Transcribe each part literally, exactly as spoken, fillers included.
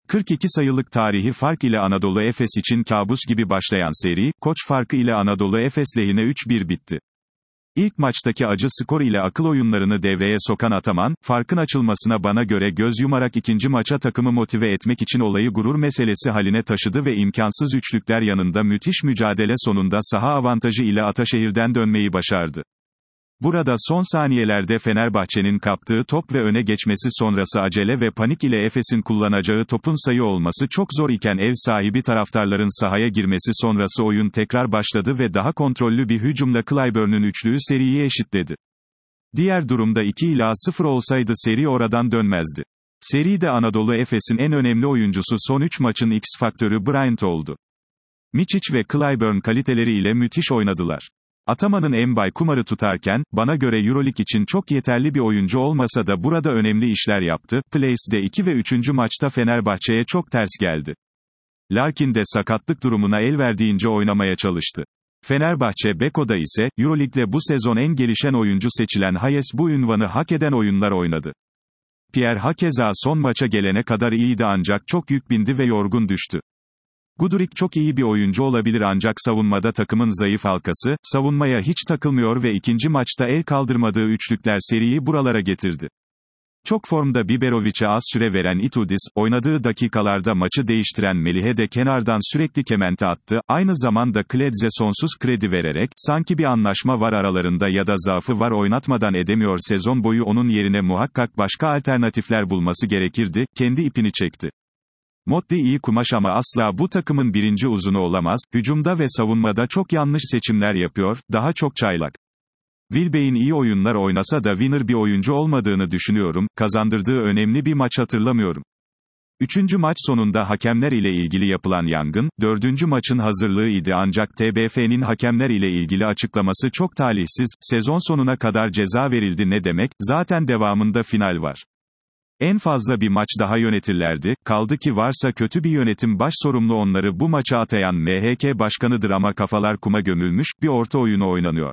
kırk iki sayılık tarihi fark ile Anadolu Efes için kabus gibi başlayan seri, Koç farkı ile Anadolu Efes lehine üç bir bitti. İlk maçtaki acı skor ile akıl oyunlarını devreye sokan Ataman, farkın açılmasına bana göre göz yumarak ikinci maça takımı motive etmek için olayı gurur meselesi haline taşıdı ve imkansız üçlükler yanında müthiş mücadele sonunda saha avantajı ile Ataşehir'den dönmeyi başardı. Burada son saniyelerde Fenerbahçe'nin kaptığı top ve öne geçmesi sonrası acele ve panik ile Efes'in kullanacağı topun sayı olması çok zor iken ev sahibi taraftarların sahaya girmesi sonrası oyun tekrar başladı ve daha kontrollü bir hücumla Clyburn'un üçlüğü seriyi eşitledi. Diğer durumda iki ila sıfır olsaydı seri oradan dönmezdi. Seride Anadolu Efes'in en önemli oyuncusu son üç maçın X faktörü Bryant oldu. Mičić ve Clyburn kaliteleriyle müthiş oynadılar. Ataman'ın Mbay kumarı tutarken, bana göre Euroleague için çok yeterli bir oyuncu olmasa da burada önemli işler yaptı. Place'de iki ve üçüncü maçta Fenerbahçe'ye çok ters geldi. Larkin de sakatlık durumuna el verdiğince oynamaya çalıştı. Fenerbahçe Beko'da ise, Euroleague'de bu sezon en gelişen oyuncu seçilen Hayes bu ünvanı hak eden oyunlar oynadı. Pierre hakeza son maça gelene kadar iyiydi ancak çok yük bindi ve yorgun düştü. Guduric çok iyi bir oyuncu olabilir ancak savunmada takımın zayıf halkası, savunmaya hiç takılmıyor ve ikinci maçta el kaldırmadığı üçlükler seriyi buralara getirdi. Çok formda Biberovic'e az süre veren Itudis, oynadığı dakikalarda maçı değiştiren Melih'e de kenardan sürekli kemente attı, aynı zamanda Kledze sonsuz kredi vererek, sanki bir anlaşma var aralarında ya da zaafı var oynatmadan edemiyor sezon boyu onun yerine muhakkak başka alternatifler bulması gerekirdi, kendi ipini çekti. Motley iyi kumaş ama asla bu takımın birinci uzunu olamaz, hücumda ve savunmada çok yanlış seçimler yapıyor, daha çok çaylak. Wilbeck'in iyi oyunlar oynasa da winner bir oyuncu olmadığını düşünüyorum, kazandırdığı önemli bir maç hatırlamıyorum. Üçüncü maç sonunda hakemler ile ilgili yapılan yangın, dördüncü maçın hazırlığıydı ancak T B F'nin hakemler ile ilgili açıklaması çok talihsiz, sezon sonuna kadar ceza verildi ne demek, zaten devamında final var. En fazla bir maç daha yönetirlerdi, kaldı ki varsa kötü bir yönetim baş sorumlu onları bu maça atayan M H K başkanıdır ama kafalar kuma gömülmüş, bir orta oyunu oynanıyor.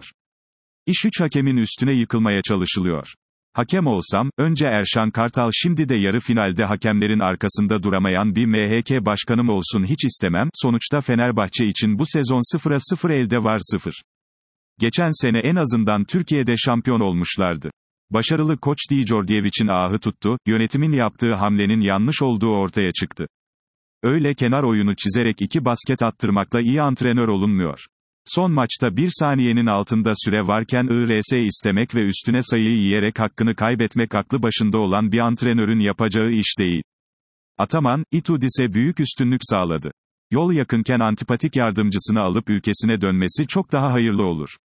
İş üç hakemin üstüne yıkılmaya çalışılıyor. Hakem olsam, önce Erşan Kartal şimdi de yarı finalde hakemlerin arkasında duramayan bir M H K başkanım olsun hiç istemem, sonuçta Fenerbahçe için bu sezon sıfıra sıfır elde var sıfır. Geçen sene en azından Türkiye'de şampiyon olmuşlardı. Başarılı koç Djordjevic'in ahı tuttu, yönetimin yaptığı hamlenin yanlış olduğu ortaya çıktı. Öyle kenar oyunu çizerek iki basket attırmakla iyi antrenör olunmuyor. Son maçta bir saniyenin altında süre varken I R S istemek ve üstüne sayıyı yiyerek hakkını kaybetmek aklı başında olan bir antrenörün yapacağı iş değil. Ataman, Itudis'e büyük üstünlük sağladı. Yol yakınken antipatik yardımcısını alıp ülkesine dönmesi çok daha hayırlı olur.